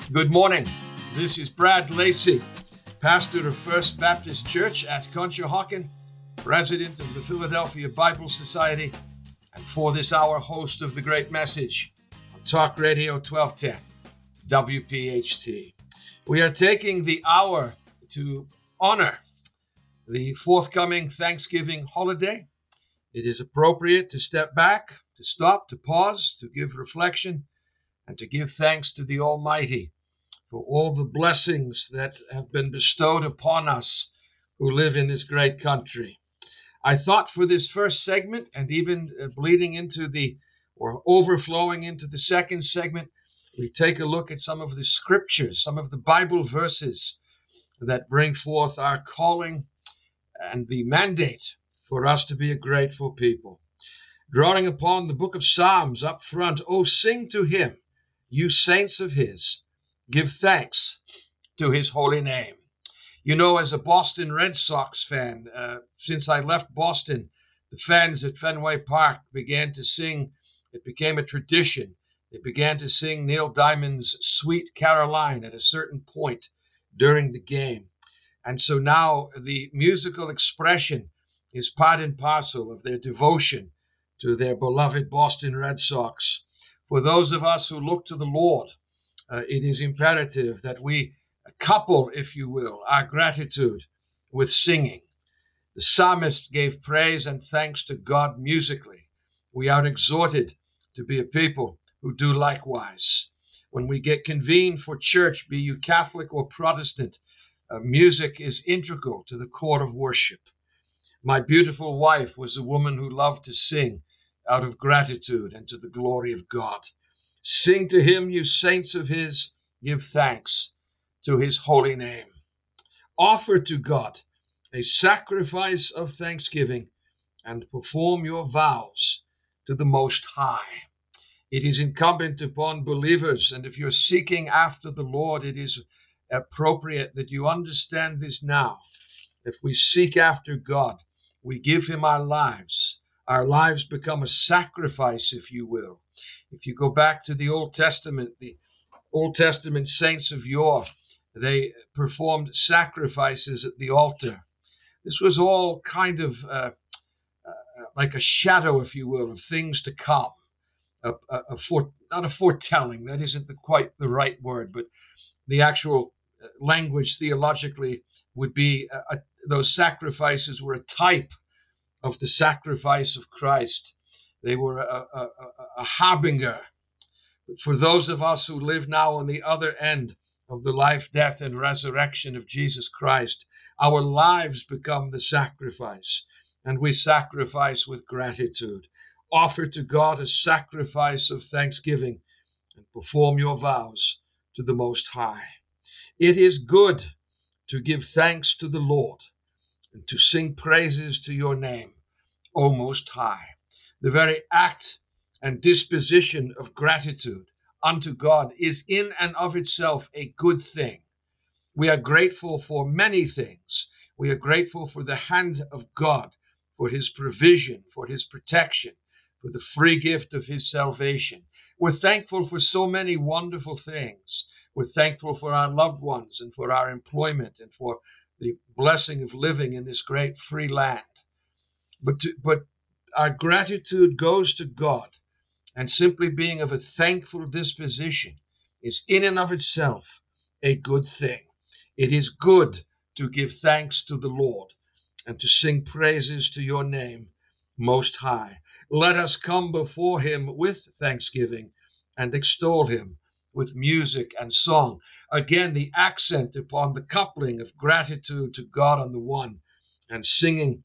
Good morning. This is Brad Lacey, pastor of First Baptist Church at Conshohocken, president of the Philadelphia Bible Society, and for this hour, host of The Great Message on Talk Radio 1210, WPHT. We are taking the hour to honor the forthcoming Thanksgiving holiday. It is appropriate to step back, to stop, to pause, to give reflection, and to give thanks to the Almighty for all the blessings that have been bestowed upon us who live in this great country. I thought for this first segment, and even bleeding into or overflowing into the second segment, we take a look at some of the scriptures, some of the Bible verses that bring forth our calling and the mandate for us to be a grateful people. Drawing upon the book of Psalms up front, "Oh, sing to him, you saints of his. Give thanks to his holy name." You know, as a Boston Red Sox fan, since I left Boston, the fans at Fenway Park began to sing. It became a tradition. They began to sing Neil Diamond's Sweet Caroline at a certain point during the game. And so now the musical expression is part and parcel of their devotion to their beloved Boston Red Sox. For those of us who look to the Lord, it is imperative that we couple, if you will, our gratitude with singing. The psalmist gave praise and thanks to God musically. We are exhorted to be a people who do likewise. When we get convened for church, be you Catholic or Protestant, music is integral to the core of worship. My beautiful wife was a woman who loved to sing out of gratitude and to the glory of God. Sing to him, you saints of his, give thanks to his holy name. Offer to God a sacrifice of thanksgiving and perform your vows to the Most High. It is incumbent upon believers, and if you're seeking after the Lord, it is appropriate that you understand this now. If we seek after God, we give him our lives. Our lives become a sacrifice, if you will. If you go back to the Old Testament saints of yore, they performed sacrifices at the altar. This was all kind of like a shadow, if you will, of things to come. Not a foretelling, that isn't quite the right word, but the actual language theologically would be those sacrifices were a type of the sacrifice of Christ. They were a harbinger. But for those of us who live now on the other end of the life, death, and resurrection of Jesus Christ, our lives become the sacrifice, and we sacrifice with gratitude. Offer to God a sacrifice of thanksgiving and perform your vows to the Most High. It is good to give thanks to the Lord and to sing praises to your name, O Most High. The very act and disposition of gratitude unto God is in and of itself a good thing. We are grateful for many things. We are grateful for the hand of God, for his provision, for his protection, for the free gift of his salvation. We're thankful for so many wonderful things. We're thankful for our loved ones and for our employment and for the blessing of living in this great free land. But our gratitude goes to God, and simply being of a thankful disposition is in and of itself a good thing. It is good to give thanks to the Lord and to sing praises to your name, Most High. Let us come before him with thanksgiving and extol him with music and song. Again, the accent upon the coupling of gratitude to God on the one and singing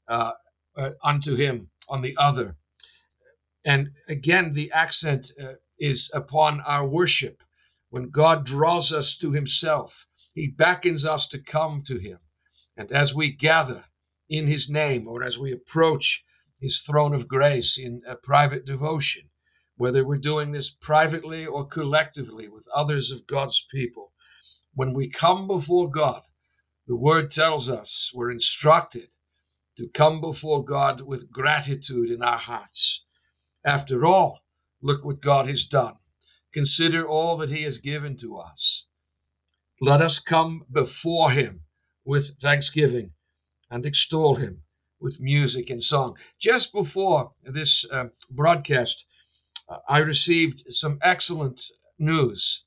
unto him on the other. And again, the accent is upon our worship. When God draws us to himself, he beckons us to come to him. And as we gather in his name, or as we approach his throne of grace in a private devotion, whether we're doing this privately or collectively with others of God's people, when we come before God, the word tells us we're instructed to come before God with gratitude in our hearts. After all, look what God has done. consider all that he has given to us. Let us come before him with thanksgiving and extol him with music and song. Just before this broadcast, I received some excellent news,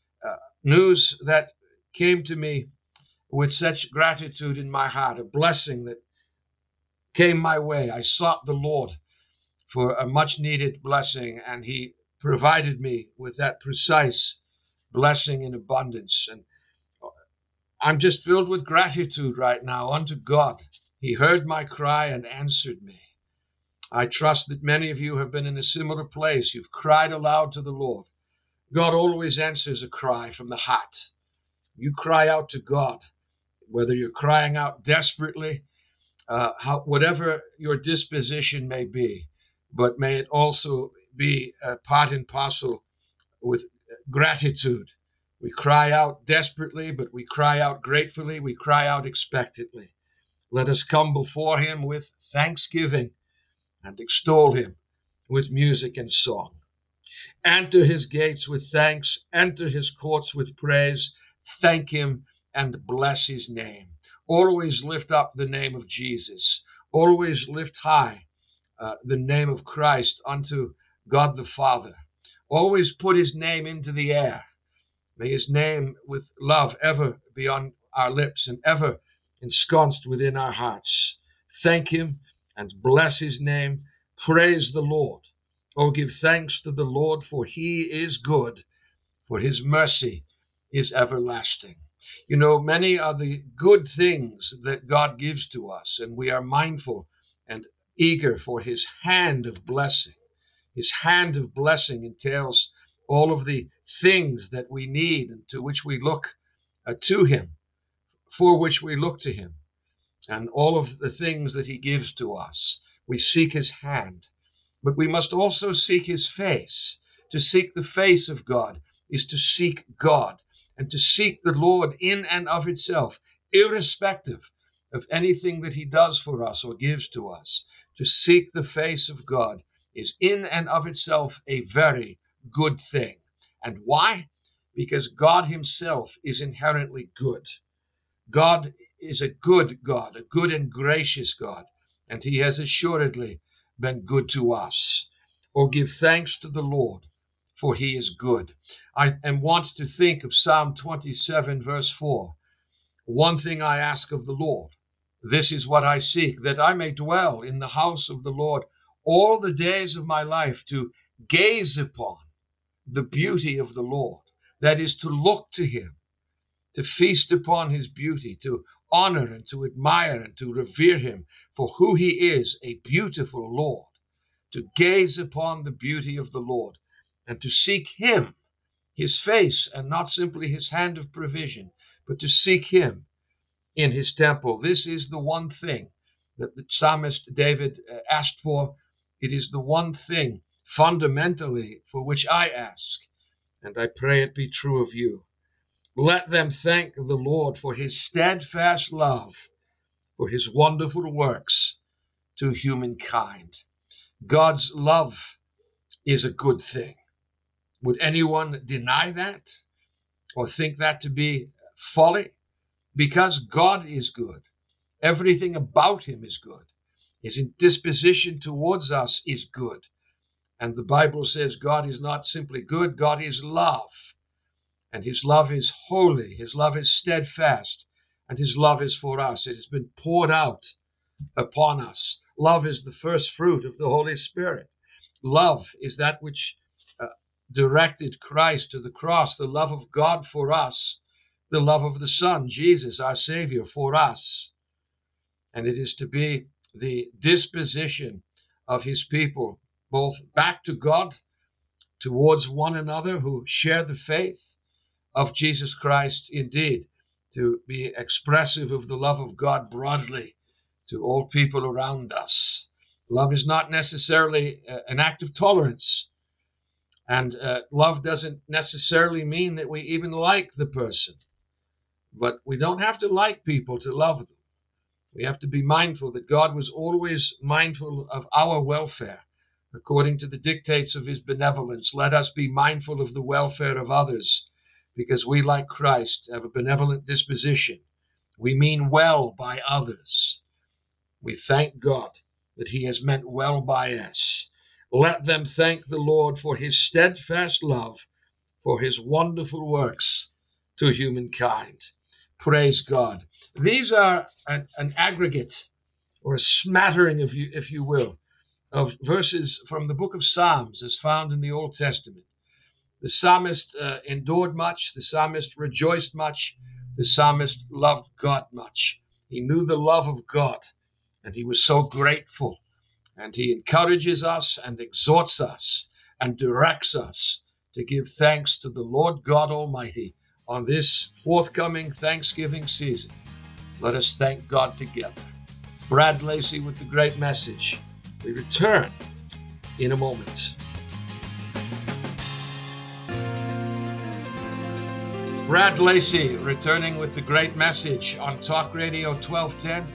news that came to me with such gratitude in my heart, a blessing that came my way. I sought the Lord for a much needed blessing, and he provided me with that precise blessing in abundance. And I'm just filled with gratitude right now unto God. He heard my cry and answered me. I trust that many of you have been in a similar place. You've cried aloud to the Lord. God always answers a cry from the heart. You cry out to God, whether you're crying out desperately, whatever your disposition may be, but may it also be part and parcel with gratitude. We cry out desperately, but we cry out gratefully. We cry out expectantly. Let us come before him with thanksgiving and extol him with music and song. Enter his gates with thanks, enter his courts with praise. Thank him and bless his name. Always lift up the name of Jesus. Always lift high the name of Christ unto God the Father. Always put his name into the air. May his name with love ever be on our lips and ever ensconced within our hearts. Thank him and bless his name. Praise the Lord. Oh, give thanks to the Lord, for he is good, for his mercy is everlasting. You know, many are the good things that God gives to us, and we are mindful and eager for his hand of blessing. His hand of blessing entails all of the things that we need and to which we look to him, for which we look to him, and all of the things that he gives to us. We seek his hand, but we must also seek his face. To seek the face of God is to seek God, and to seek the Lord in and of itself, irrespective of anything that he does for us or gives to us. To seek the face of God is in and of itself a very good thing. And why? Because God himself is inherently good. God is a good God, a good and gracious God, and he has assuredly been good to us. Oh, give thanks to the Lord, for he is good. I want to think of Psalm 27, verse 4. One thing I ask of the Lord, this is what I seek, that I may dwell in the house of the Lord all the days of my life, to gaze upon the beauty of the Lord. That is, to look to him, to feast upon his beauty, to honor and to admire and to revere him for who he is, a beautiful Lord. To gaze upon the beauty of the Lord and to seek him, his face, and not simply his hand of provision, but to seek him in his temple. This is the one thing that the psalmist David asked for. It is the one thing fundamentally for which I ask, and I pray it be true of you. Let them thank the Lord for his steadfast love, for his wonderful works to humankind. God's love is a good thing. Would anyone deny that or think that to be folly? Because God is good. Everything about him is good. His disposition towards us is good. And the Bible says God is not simply good, God is love. And his love is holy, his love is steadfast, and his love is for us. It has been poured out upon us. Love is the first fruit of the Holy Spirit. Love is that which directed Christ to the cross, the love of God for us, the love of the Son, Jesus, our Savior, for us. And it is to be the disposition of his people, both back to God, towards one another who share the faith of Jesus Christ, indeed, to be expressive of the love of God broadly to all people around us. Love is not necessarily an act of tolerance. And love doesn't necessarily mean that we even like the person. But we don't have to like people to love them. We have to be mindful that God was always mindful of our welfare, according to the dictates of his benevolence. Let us be mindful of the welfare of others, because we, like Christ, have a benevolent disposition. We mean well by others. We thank God that he has meant well by us. Let them thank the Lord for his steadfast love, for his wonderful works to humankind. Praise God. These are an aggregate, or a smattering, if you will, of verses from the book of Psalms as found in the Old Testament. The psalmist endured much. The psalmist rejoiced much. The psalmist loved God much. He knew the love of God, and he was so grateful. And he encourages us and exhorts us and directs us to give thanks to the Lord God Almighty on this forthcoming Thanksgiving season. Let us thank God together. Brad Lacey with the great message. We return in a moment. Brad Lacey returning with the great message on Talk Radio 1210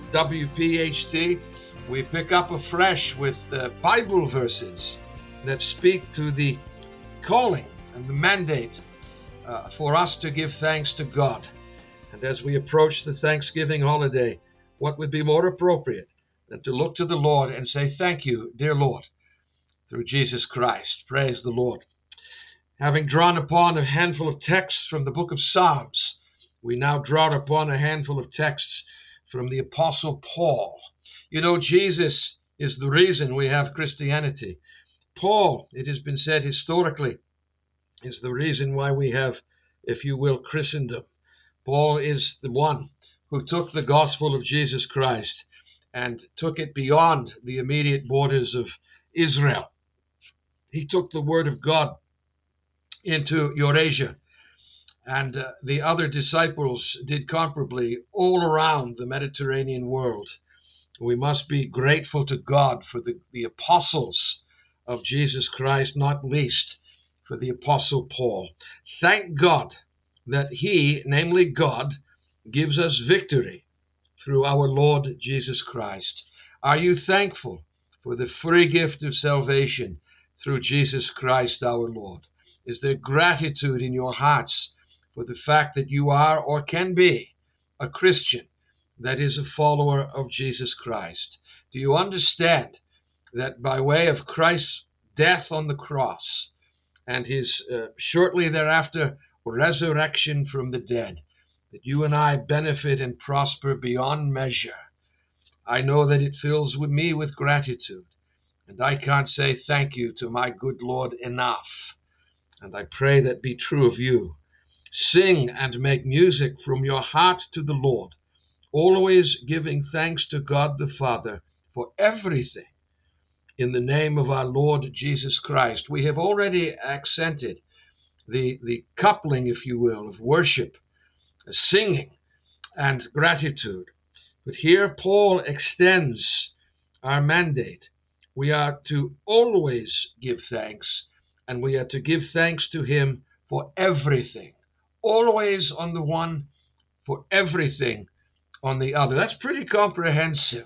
WPHT. We pick up afresh with Bible verses that speak to the calling and the mandate for us to give thanks to God. And as we approach the Thanksgiving holiday, what would be more appropriate than to look to the Lord and say, thank you, dear Lord, through Jesus Christ. Praise the Lord. Having drawn upon a handful of texts from the book of Psalms, we now draw upon a handful of texts from the Apostle Paul. You know, Jesus is the reason we have Christianity. Paul, it has been said historically, is the reason why we have, if you will, Christendom. Paul is the one who took the gospel of Jesus Christ and took it beyond the immediate borders of Israel. He took the word of God into Eurasia, and the other disciples did comparably all around the Mediterranean world. We must be grateful to God for the apostles of Jesus Christ, not least for the Apostle Paul. Thank God that he, namely God, gives us victory through our Lord Jesus Christ. Are you thankful for the free gift of salvation through Jesus Christ our Lord? Is there gratitude in your hearts for the fact that you are or can be a Christian that is a follower of Jesus Christ? Do you understand that by way of Christ's death on the cross and his shortly thereafter resurrection from the dead, that you and I benefit and prosper beyond measure? I know that it fills me with gratitude, and I can't say thank you to my good Lord enough. And I pray that be true of you. Sing and make music from your heart to the Lord, always giving thanks to God the Father for everything in the name of our Lord Jesus Christ. We have already accented the coupling, if you will, of worship, singing, and gratitude. But here Paul extends our mandate. We are to always give thanks, and we are to give thanks to him for everything. Always on the one, for everything on the other. That's pretty comprehensive.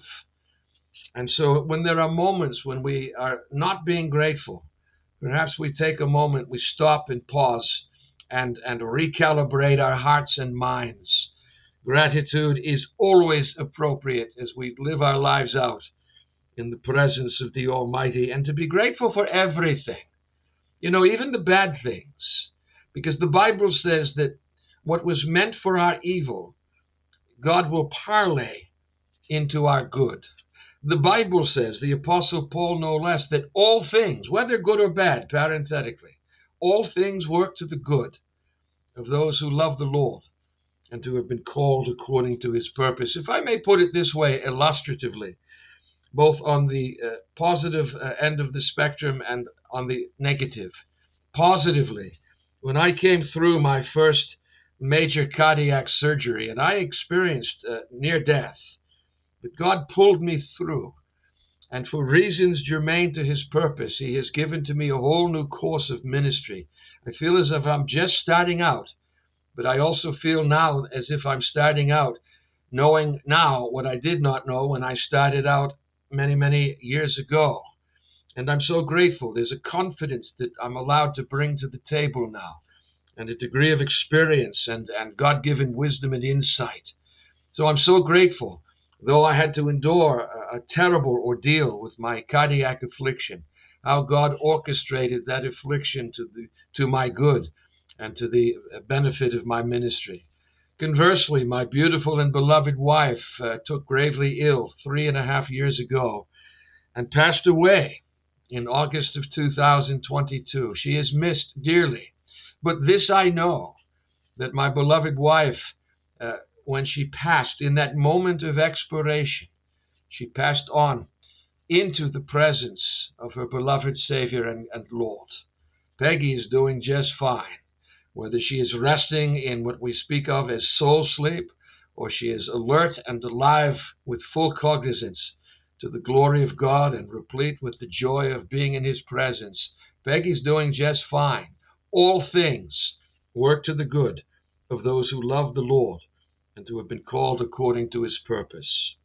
And so when there are moments when we are not being grateful, perhaps we take a moment, we stop and pause and recalibrate our hearts and minds. Gratitude is always appropriate as we live our lives out in the presence of the Almighty, and to be grateful for everything. You know, even the bad things, because the Bible says that what was meant for our evil, God will parlay into our good. The Bible says, the Apostle Paul no less, that all things, whether good or bad, parenthetically, all things work to the good of those who love the Lord and who have been called according to his purpose. If I may put it this way, illustratively, both on the positive end of the spectrum and on the negative. Positively, when I came through my first major cardiac surgery, and I experienced near death, but God pulled me through. And for reasons germane to his purpose, he has given to me a whole new course of ministry. I feel as if I'm just starting out, but I also feel now as if I'm starting out knowing now what I did not know when I started out many, many years ago. And I'm so grateful. There's a confidence that I'm allowed to bring to the table now, and a degree of experience and God-given wisdom and insight. So I'm so grateful. Though I had to endure a terrible ordeal with my cardiac affliction, how God orchestrated that affliction to my good and to the benefit of my ministry. Conversely, my beautiful and beloved wife took gravely ill 3.5 years ago and passed away in August of 2022. She is missed dearly. But this I know, that my beloved wife, when she passed, in that moment of expiration, she passed on into the presence of her beloved Savior and Lord. Peggy is doing just fine, whether she is resting in what we speak of as soul sleep, or she is alert and alive with full cognizance to the glory of God and replete with the joy of being in His presence. Peggy's doing just fine. All things work to the good of those who love the Lord and who have been called according to His purpose.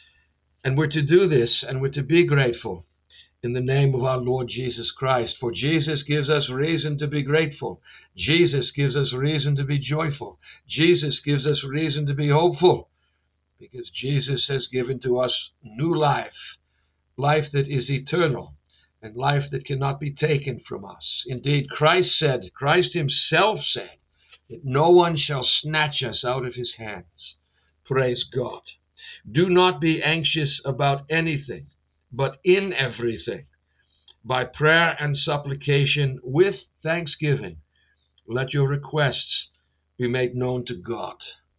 And we're to do this, and we're to be grateful in the name of our Lord Jesus Christ. For Jesus gives us reason to be grateful. Jesus gives us reason to be joyful. Jesus gives us reason to be hopeful, because Jesus has given to us new life, life that is eternal, and life that cannot be taken from us. Indeed, Christ Himself said, that no one shall snatch us out of His hands. Praise God. Do not be anxious about anything, but in everything, by prayer and supplication with thanksgiving, let your requests be made known to God.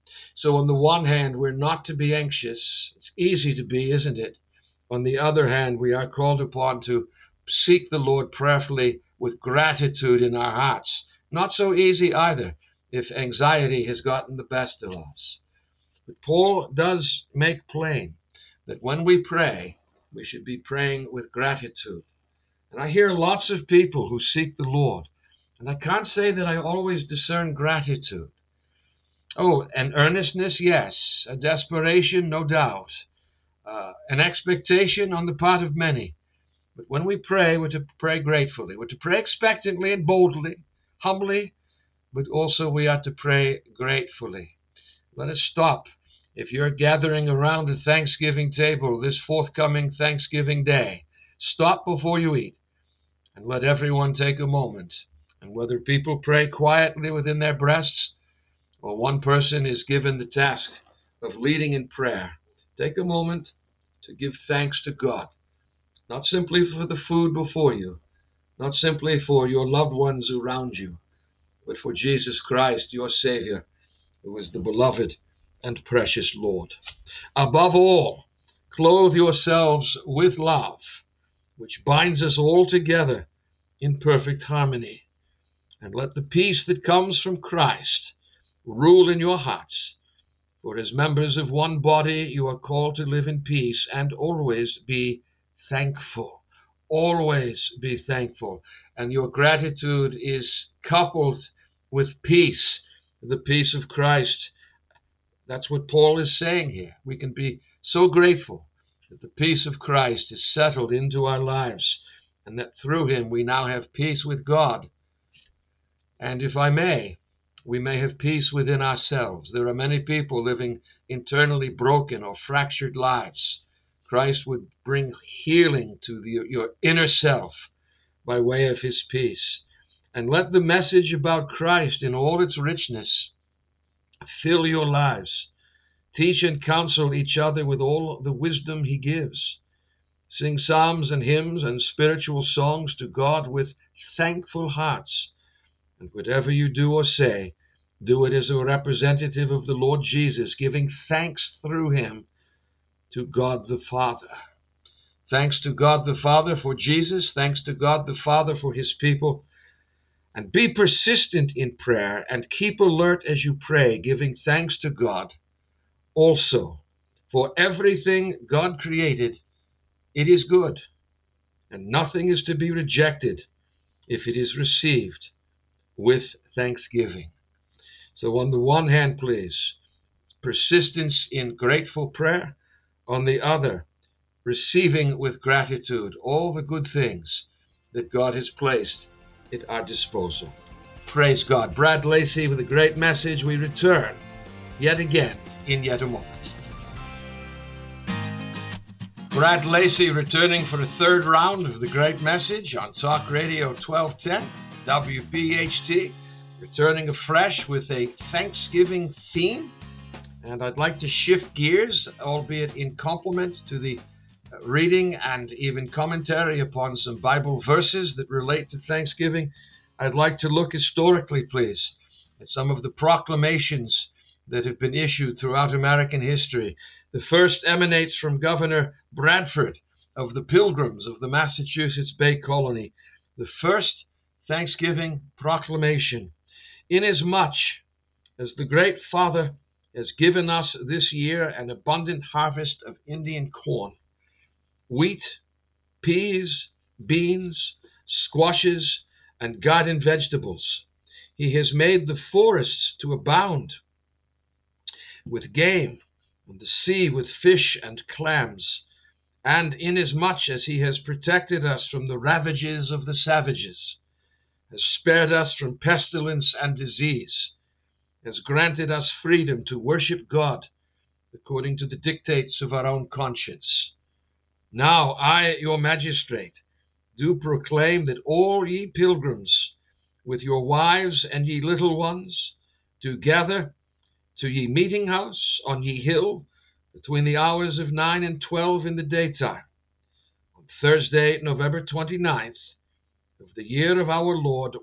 So on the one hand, we're not to be anxious. It's easy to be, isn't it? On the other hand, we are called upon to seek the Lord prayerfully with gratitude in our hearts. Not so easy either if anxiety has gotten the best of us. But Paul does make plain that when we pray, we should be praying with gratitude. And I hear lots of people who seek the Lord, and I can't say that I always discern gratitude. Oh, an earnestness, yes. A desperation, no doubt. An expectation on the part of many. But when we pray, we're to pray gratefully. We're to pray expectantly and boldly, humbly, but also we are to pray gratefully. Let us stop. If you're gathering around the Thanksgiving table this forthcoming Thanksgiving Day, stop before you eat and let everyone take a moment. And whether people pray quietly within their breasts, or one person is given the task of leading in prayer, take a moment to give thanks to God, not simply for the food before you, not simply for your loved ones around you, but for Jesus Christ, your Savior, who is the beloved and precious Lord. Above all, clothe yourselves with love, which binds us all together in perfect harmony. And let the peace that comes from Christ rule in your hearts. For as members of one body, you are called to live in peace and always be thankful. Always be thankful. And your gratitude is coupled with peace, the peace of Christ. That's what Paul is saying here. We can be so grateful that the peace of Christ is settled into our lives, and that through Him we now have peace with God. And if I may, we may have peace within ourselves. There are many people living internally broken or fractured lives. Christ would bring healing to your inner self by way of His peace. And let the message about Christ in all its richness fill your lives. Teach and counsel each other with all the wisdom He gives. Sing psalms and hymns and spiritual songs to God with thankful hearts. And whatever you do or say, do it as a representative of the Lord Jesus, giving thanks through Him to God the Father. Thanks to God the Father for Jesus. Thanks to God the Father for His people. And be persistent in prayer and keep alert as you pray, giving thanks to God. Also, for everything God created, it is good, and nothing is to be rejected if it is received with thanksgiving. So on the one hand, please, persistence in grateful prayer. On the other, receiving with gratitude all the good things that God has placed at our disposal. Praise God. Brad Lacey with a great message. We return yet again in yet a moment. Brad Lacey returning for a third round of the great message on Talk Radio 1210, WPHT, returning afresh with a Thanksgiving theme. And I'd like to shift gears, albeit in complement to the reading and even commentary upon some Bible verses that relate to Thanksgiving. I'd like to look historically, please, at some of the proclamations that have been issued throughout American history. The first emanates from Governor Bradford of the Pilgrims of the Massachusetts Bay Colony. The first Thanksgiving proclamation. Inasmuch as the Great Father has given us this year an abundant harvest of Indian corn, wheat, peas, beans, squashes, and garden vegetables, he has made the forests to abound with game, and the sea with fish and clams. And inasmuch as he has protected us from the ravages of the savages, has spared us from pestilence and disease, has granted us freedom to worship God according to the dictates of our own conscience. Now I, your magistrate, do proclaim that all ye pilgrims, with your wives and ye little ones, do gather to ye meeting house on ye hill between the hours of 9 and 12 in the daytime, on Thursday, November 29th, of the year of our Lord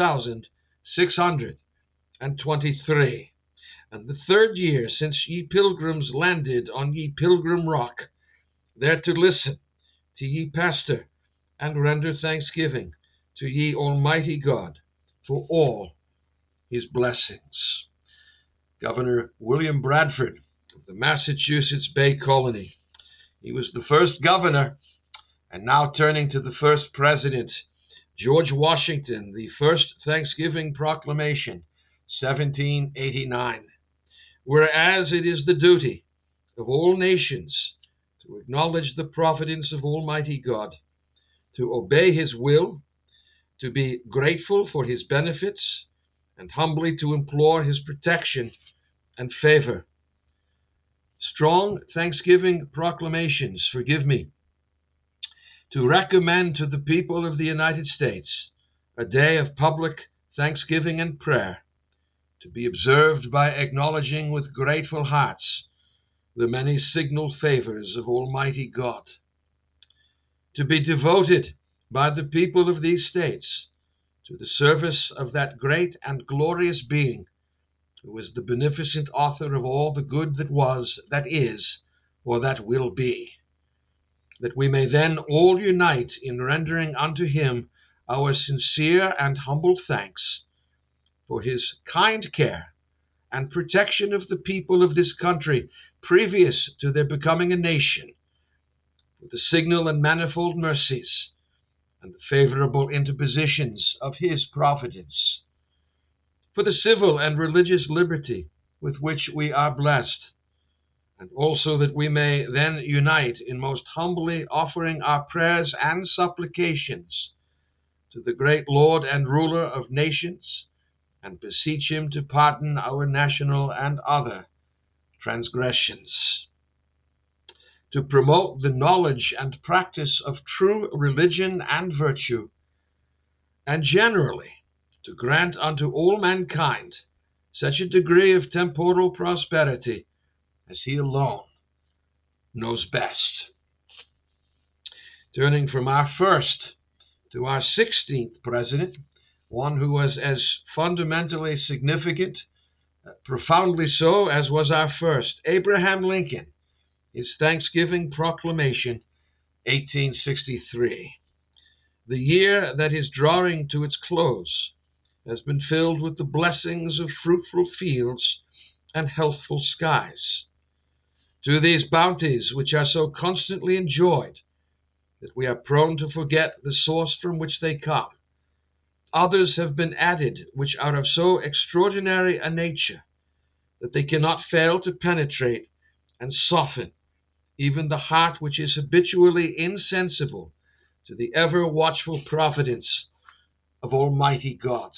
1623, and the third year since ye pilgrims landed on ye Pilgrim Rock, there to listen to ye pastor and render thanksgiving to ye Almighty God for all his blessings. Governor William Bradford of the Massachusetts Bay Colony. He was the first governor, and now turning to the first president, George Washington, the first Thanksgiving proclamation, 1789. Whereas it is the duty of all nations to acknowledge the providence of Almighty God, to obey his will, to be grateful for his benefits, and humbly to implore his protection and favor. Strong Thanksgiving proclamations, to recommend to the people of the United States a day of public thanksgiving and prayer, to be observed by acknowledging with grateful hearts the many signal favors of Almighty God, to be devoted by the people of these states to the service of that great and glorious being who is the beneficent author of all the good that was, that is, or that will be, that we may then all unite in rendering unto him our sincere and humble thanks for his kind care and protection of the people of this country previous to their becoming a nation, for the signal and manifold mercies and the favorable interpositions of his providence, for the civil and religious liberty with which we are blessed, and also that we may then unite in most humbly offering our prayers and supplications to the great Lord and ruler of nations, and beseech him to pardon our national and other transgressions, to promote the knowledge and practice of true religion and virtue, and generally to grant unto all mankind such a degree of temporal prosperity as he alone knows best. Turning from our first to our 16th president, one who was as fundamentally significant, profoundly so, as was our first, Abraham Lincoln, his Thanksgiving proclamation, 1863. The year that is drawing to its close has been filled with the blessings of fruitful fields and healthful skies. To these bounties, which are so constantly enjoyed that we are prone to forget the source from which they come, others have been added which are of so extraordinary a nature that they cannot fail to penetrate and soften even the heart which is habitually insensible to the ever-watchful providence of Almighty God.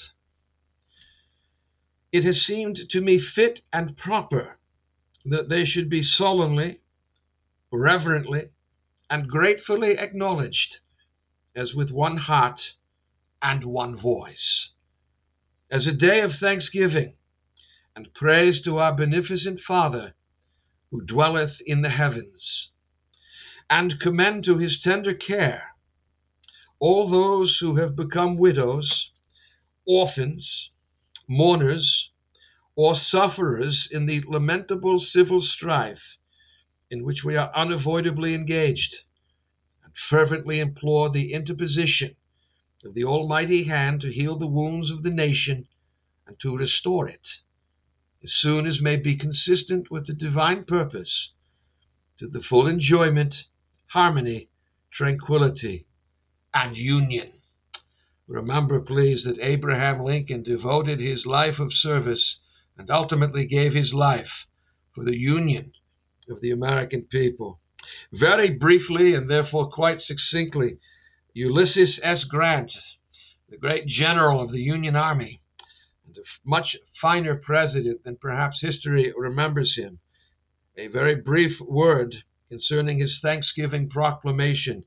It has seemed to me fit and proper that they should be solemnly, reverently, and gratefully acknowledged as with one heart and one voice, as a day of thanksgiving and praise to our beneficent Father who dwelleth in the heavens, and commend to his tender care all those who have become widows, orphans, mourners, or sufferers in the lamentable civil strife in which we are unavoidably engaged, and fervently implore the interposition of the Almighty hand to heal the wounds of the nation and to restore it, as soon as may be consistent with the divine purpose, to the full enjoyment, harmony, tranquility, and union. Remember, please, that Abraham Lincoln devoted his life of service and ultimately gave his life for the union of the American people. Very briefly, and therefore quite succinctly, Ulysses S. Grant, the great general of the Union Army, and a much finer president than perhaps history remembers him, a very brief word concerning his Thanksgiving proclamation,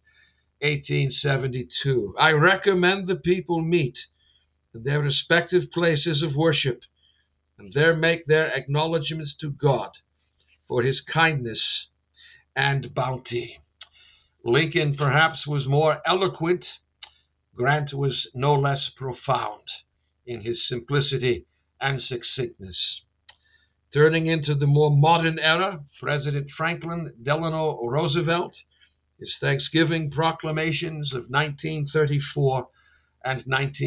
1872. I recommend the people meet in their respective places of worship, and there make their acknowledgments to God for his kindness and bounty. Lincoln perhaps was more eloquent. Grant was no less profound in his simplicity and succinctness. Turning into the more modern era, President Franklin Delano Roosevelt, his Thanksgiving proclamations of 1934 and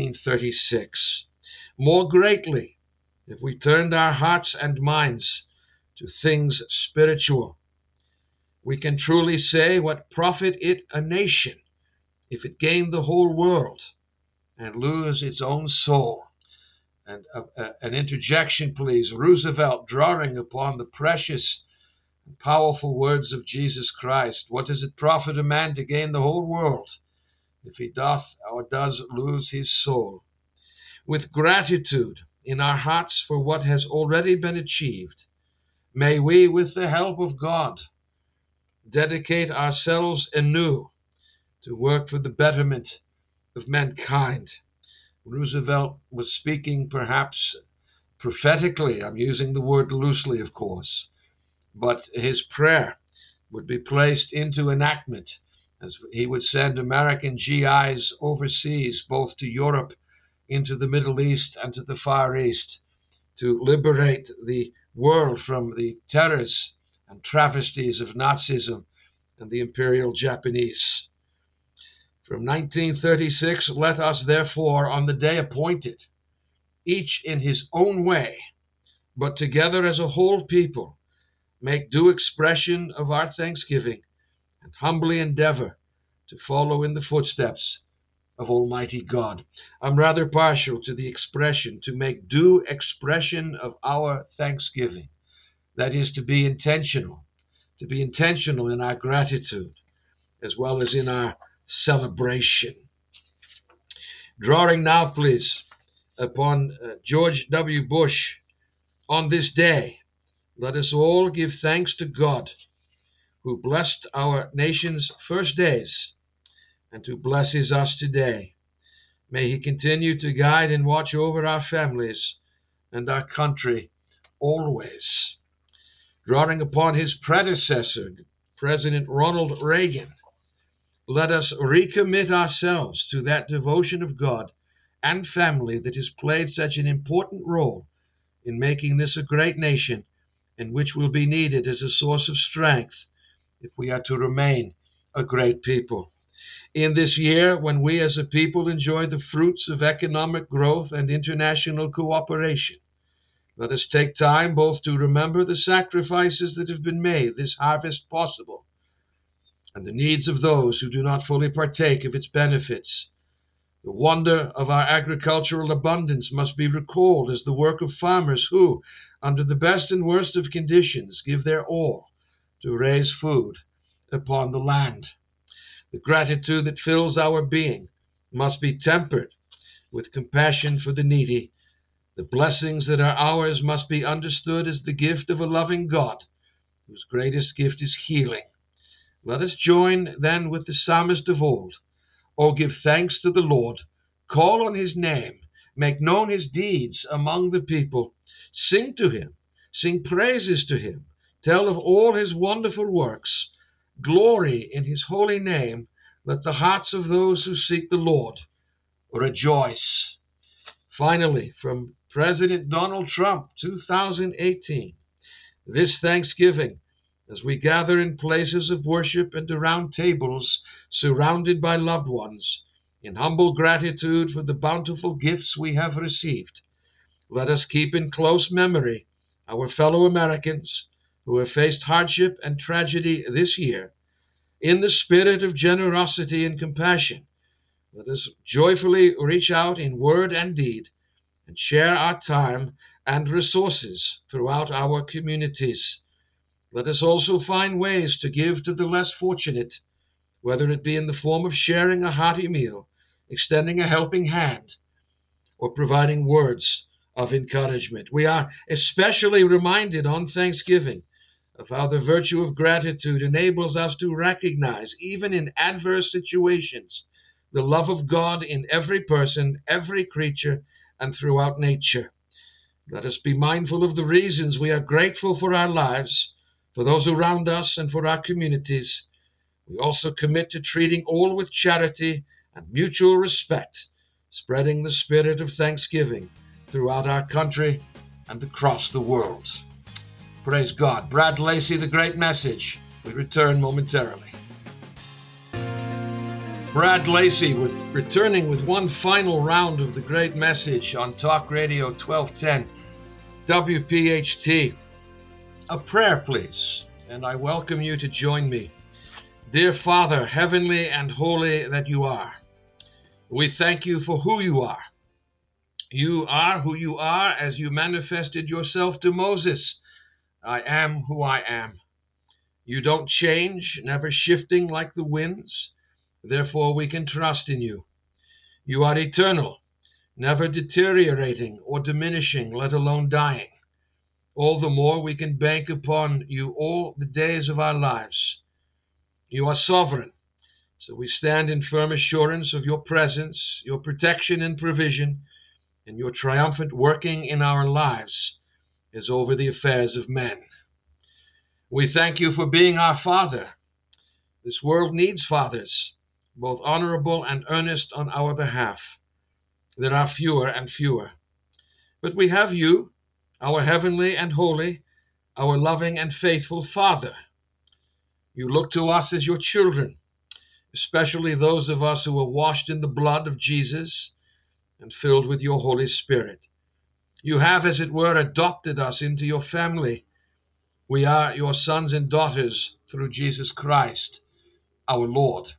1936. More greatly, if we turned our hearts and minds to things spiritual, we can truly say, what profit it a nation if it gain the whole world and lose its own soul? And an interjection, please. Roosevelt, drawing upon the precious and powerful words of Jesus Christ, what does it profit a man to gain the whole world if he doth or does lose his soul? With gratitude in our hearts for what has already been achieved, may we, with the help of God, dedicate ourselves anew to work for the betterment of mankind. Roosevelt was speaking perhaps prophetically. I'm using the word loosely, of course, but his prayer would be placed into enactment as he would send American GIs overseas, both to Europe, into the Middle East, and to the Far East, to liberate the world from the terrors and travesties of Nazism and the Imperial Japanese. From 1936, let us therefore, on the day appointed, each in his own way, but together as a whole people, make due expression of our thanksgiving and humbly endeavor to follow in the footsteps of Almighty God. I'm rather partial to the expression, to make due expression of our thanksgiving. That is, to be intentional in our gratitude as well as in our celebration. Drawing now, please, upon George W. Bush, on this day, let us all give thanks to God, who blessed our nation's first days and who blesses us today. May he continue to guide and watch over our families and our country always. Drawing upon his predecessor, President Ronald Reagan, let us recommit ourselves to that devotion of God and family that has played such an important role in making this a great nation, and which will be needed as a source of strength if we are to remain a great people. In this year, when we as a people enjoy the fruits of economic growth and international cooperation, let us take time both to remember the sacrifices that have been made this harvest possible, and the needs of those who do not fully partake of its benefits. The wonder of our agricultural abundance must be recalled as the work of farmers who, under the best and worst of conditions, give their all to raise food upon the land. The gratitude that fills our being must be tempered with compassion for the needy. The blessings that are ours must be understood as the gift of a loving God, whose greatest gift is healing. Let us join then with the psalmist of old. Oh, give thanks to the Lord, call on his name, make known his deeds among the people. Sing to him, sing praises to him, tell of all his wonderful works. Glory in his holy name. Let the hearts of those who seek the Lord rejoice. Finally, from President Donald Trump, 2018, this Thanksgiving, as we gather in places of worship and around tables surrounded by loved ones, in humble gratitude for the bountiful gifts we have received, let us keep in close memory our fellow Americans who have faced hardship and tragedy this year. In the spirit of generosity and compassion, let us joyfully reach out in word and deed and share our time and resources throughout our communities. Let us also find ways to give to the less fortunate, whether it be in the form of sharing a hearty meal, extending a helping hand, or providing words of encouragement. We are especially reminded on Thanksgiving of how the virtue of gratitude enables us to recognize, even in adverse situations, the love of God in every person, every creature, and throughout nature. Let us be mindful of the reasons we are grateful for our lives, for those around us, and for our communities. We also commit to treating all with charity and mutual respect, spreading the spirit of thanksgiving throughout our country and across the world. Praise God. Brad Lacey, The Great Message. We return momentarily. Brad Lacey returning with one final round of The Great Message on Talk Radio 1210 WPHT. A prayer, please, and I welcome you to join me. Dear Father, heavenly and holy that you are, we thank you for who you are. You are who you are as you manifested yourself to Moses. I am who I am. You don't change, never shifting like the winds. Therefore, we can trust in you. You are eternal, never deteriorating or diminishing, let alone dying. All the more we can bank upon you all the days of our lives. You are sovereign, so we stand in firm assurance of your presence, your protection and provision, and your triumphant working in our lives is over the affairs of men. We thank you for being our Father. This world needs fathers, both honorable and earnest on our behalf. There are fewer and fewer. But we have you, our heavenly and holy, our loving and faithful Father. You look to us as your children, especially those of us who are washed in the blood of Jesus and filled with your Holy Spirit. You have, as it were, adopted us into your family. We are your sons and daughters through Jesus Christ, our Lord.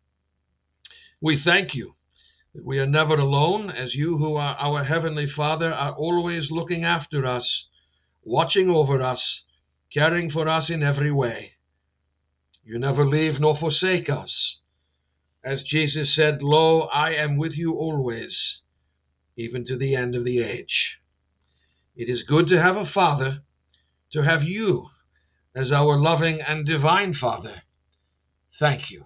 We thank you that we are never alone, as you who are our Heavenly Father are always looking after us, watching over us, caring for us in every way. You never leave nor forsake us. As Jesus said, "Lo, I am with you always, even to the end of the age." It is good to have a Father, to have you as our loving and divine Father. Thank you.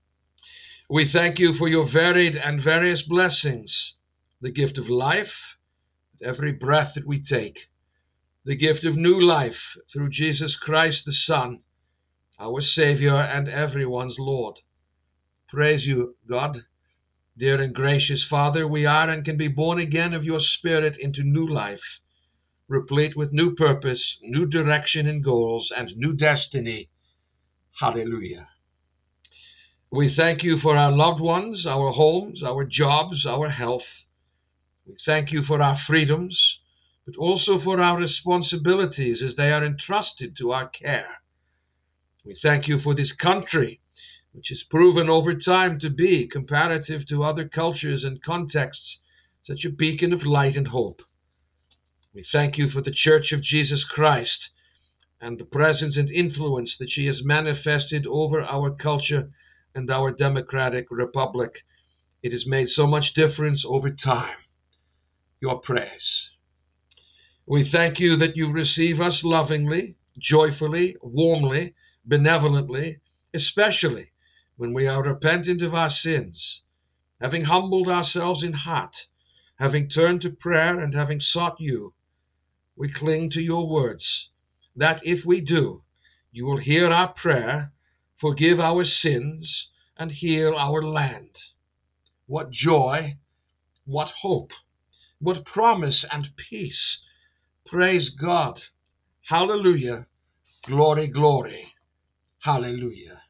We thank you for your varied and various blessings, the gift of life, with every breath that we take, the gift of new life through Jesus Christ the Son, our Savior and everyone's Lord. Praise you, God. Dear and gracious Father, we are and can be born again of your Spirit into new life, replete with new purpose, new direction and goals, and new destiny. Hallelujah. We thank you for our loved ones, our homes, our jobs, our health. We thank you for our freedoms, but also for our responsibilities as they are entrusted to our care. We thank you for this country, which has proven over time to be, comparative to other cultures and contexts, such a beacon of light and hope. We thank you for the Church of Jesus Christ, and the presence and influence that she has manifested over our culture and our democratic republic. It has made so much difference over time. Your praise. We thank you that you receive us lovingly, joyfully, warmly, benevolently, especially when we are repentant of our sins, having humbled ourselves in heart, having turned to prayer and having sought you. We cling to your words, that if we do, you will hear our prayer, forgive our sins, and heal our land. What joy, what hope, what promise and peace. Praise God. Hallelujah. Glory, glory. Hallelujah.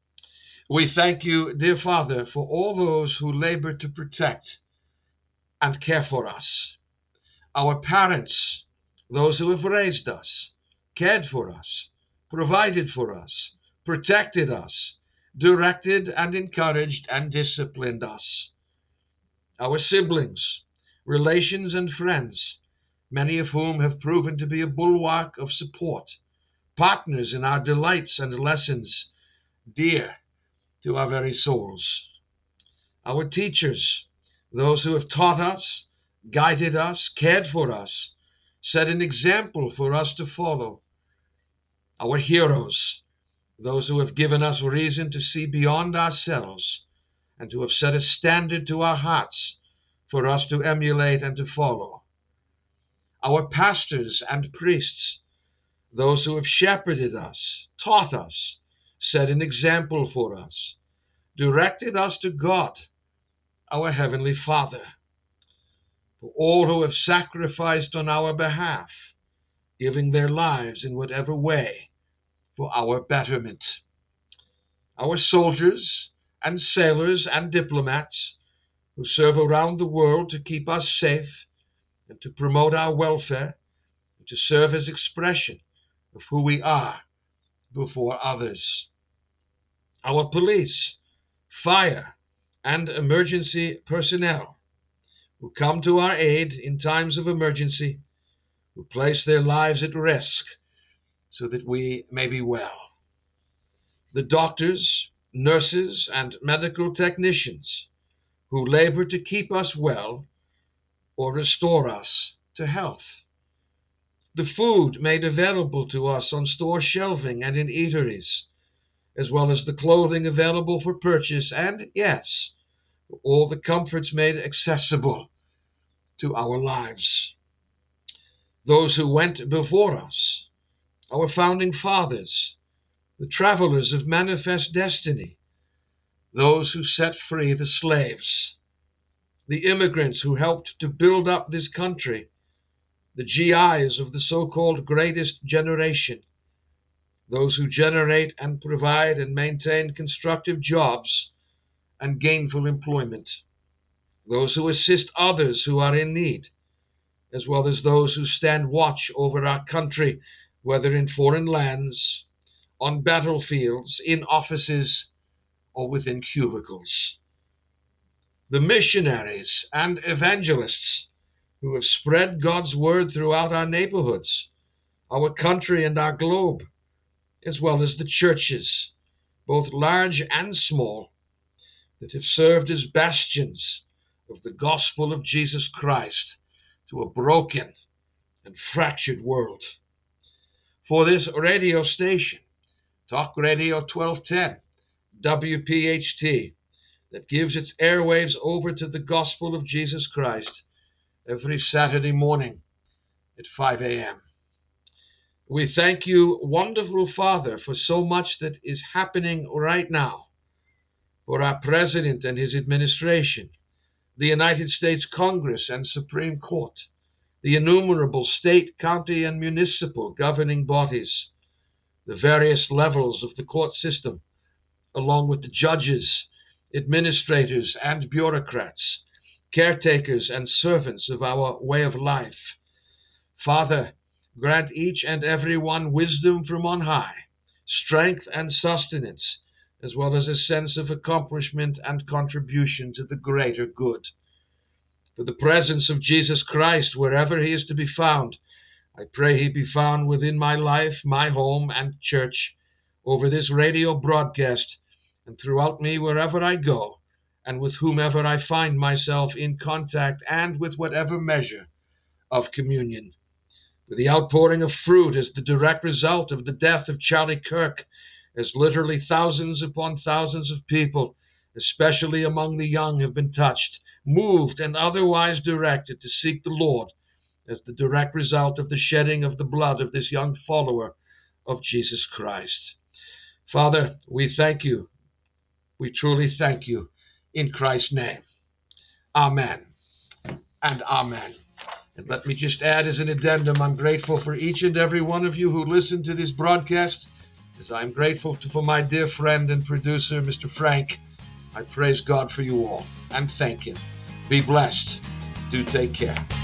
We thank you, dear Father, for all those who labor to protect and care for us. Our parents, those who have raised us, cared for us, provided for us, protected us, directed and encouraged and disciplined us. Our siblings, relations and friends, many of whom have proven to be a bulwark of support, partners in our delights and lessons, dear to our very souls. Our teachers, those who have taught us, guided us, cared for us, set an example for us to follow. Our heroes, those who have given us reason to see beyond ourselves and who have set a standard to our hearts for us to emulate and to follow. Our pastors and priests, those who have shepherded us, taught us, set an example for us, directed us to God, our Heavenly Father. For all who have sacrificed on our behalf, giving their lives in whatever way for our betterment. Our soldiers and sailors and diplomats who serve around the world to keep us safe and to promote our welfare and to serve as expression of who we are before others. Our police, fire, and emergency personnel who come to our aid in times of emergency, who place their lives at risk so that we may be well. The doctors, nurses, and medical technicians who labor to keep us well or restore us to health. The food made available to us on store shelving and in eateries, as well as the clothing available for purchase, and yes, all the comforts made accessible to our lives. Those who went before us, our founding fathers, the travelers of manifest destiny, those who set free the slaves, the immigrants who helped to build up this country, the GIs of the so-called greatest generation, those who generate and provide and maintain constructive jobs and gainful employment, those who assist others who are in need, as well as those who stand watch over our country, whether in foreign lands, on battlefields, in offices, or within cubicles. The missionaries and evangelists who have spread God's word throughout our neighborhoods, our country, and our globe, as well as the churches, both large and small, that have served as bastions of the gospel of Jesus Christ to a broken and fractured world. For this radio station, Talk Radio 1210, WPHT, that gives its airwaves over to the gospel of Jesus Christ every Saturday morning at 5 a.m. We thank you, wonderful Father, for so much that is happening right now, for our President and his administration, the United States Congress and Supreme Court, the innumerable state, county, and municipal governing bodies, the various levels of the court system, along with the judges, administrators, and bureaucrats, caretakers and servants of our way of life. Father, grant each and every one wisdom from on high, strength and sustenance, as well as a sense of accomplishment and contribution to the greater good. For the presence of Jesus Christ, wherever he is to be found, I pray he be found within my life, my home, and church, over this radio broadcast, and throughout me wherever I go, and with whomever I find myself in contact, and with whatever measure of communion. For the outpouring of fruit is the direct result of the death of Charlie Kirk, as literally thousands upon thousands of people, especially among the young, have been touched, moved, and otherwise directed to seek the Lord, as the direct result of the shedding of the blood of this young follower of Jesus Christ. Father, we thank you. We truly thank you in Christ's name. Amen and amen. And let me just add as an addendum, I'm grateful for each and every one of you who listen to this broadcast, as I'm grateful for my dear friend and producer, Mr. Frank. I praise God for you all and thank him. Be blessed. Do take care.